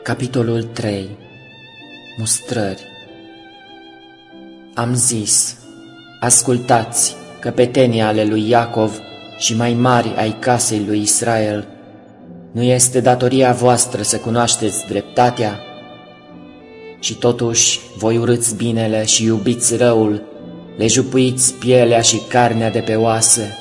Capitolul 3. Mustrări. Am zis: ascultați, căpetenii ale lui Iacov și mai mari ai casei lui Israel, nu este datoria voastră să cunoașteți dreptatea? Și totuși voi urâți binele și iubiți răul, le jupuiți pielea și carnea de pe oase.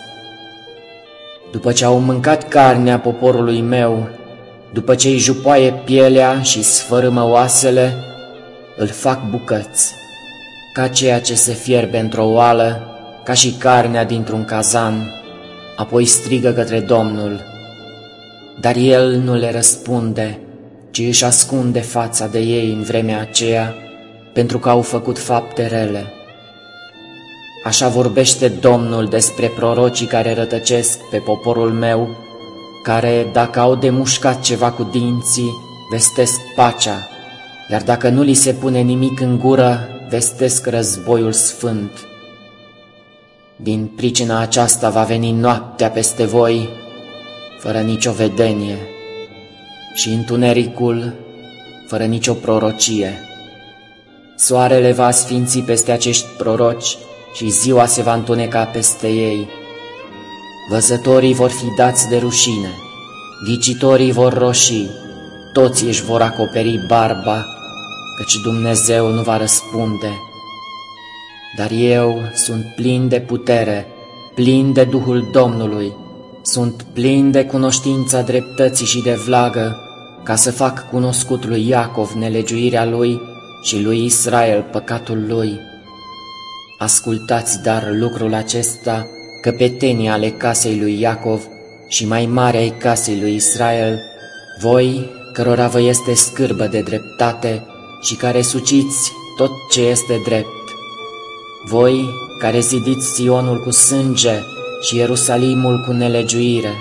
După ce au mâncat carnea poporului meu, după ce îi jupoaie pielea și sfărâmă oasele, îl fac bucăți, ca ceea ce se fierbe într-o oală, ca și carnea dintr-un cazan, apoi strigă către Domnul. Dar El nu le răspunde, ci își ascunde fața de ei în vremea aceea, pentru că au făcut fapte rele. Așa vorbește Domnul despre prorocii care rătăcesc pe poporul meu, care, dacă au de mușcat ceva cu dinții, vestesc pacea, iar dacă nu li se pune nimic în gură, vestesc războiul sfânt. Din pricina aceasta va veni noaptea peste voi, fără nicio vedenie, și întunericul, fără nicio prorocie. Soarele va sfinți peste acești proroci și ziua se va întuneca peste ei. Văzătorii vor fi dați de rușine, ghicitorii vor roși, toți își vor acoperi barba, căci Dumnezeu nu va răspunde. Dar eu sunt plin de putere, plin de Duhul Domnului, sunt plin de cunoștința dreptății și de vlagă, ca să fac cunoscut lui Iacov nelegiuirea lui și lui Israel păcatul lui. Ascultați dar lucrul acesta, căpetenii ale casei lui Iacov și mai mari ai casei lui Israel, voi cărora vă este scârbă de dreptate și care suciți tot ce este drept, voi care zidiți Sionul cu sânge și Ierusalimul cu nelegiuire.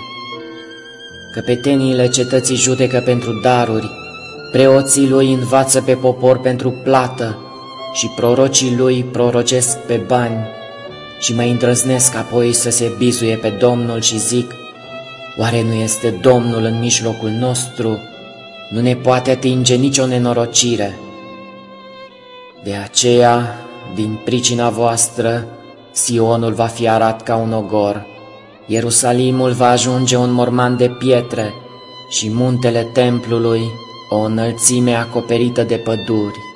Căpeteniile cetății judecă pentru daruri, preoții lui învață pe popor pentru plată și prorocii lui prorocesc pe bani și mai îndrăznesc apoi să se bizuie pe Domnul și zic: oare nu este Domnul în mijlocul nostru? Nu ne poate atinge nicio nenorocire. De aceea, din pricina voastră, Sionul va fi arat ca un ogor, Ierusalimul va ajunge un morman de pietre și muntele templului o înălțime acoperită de păduri.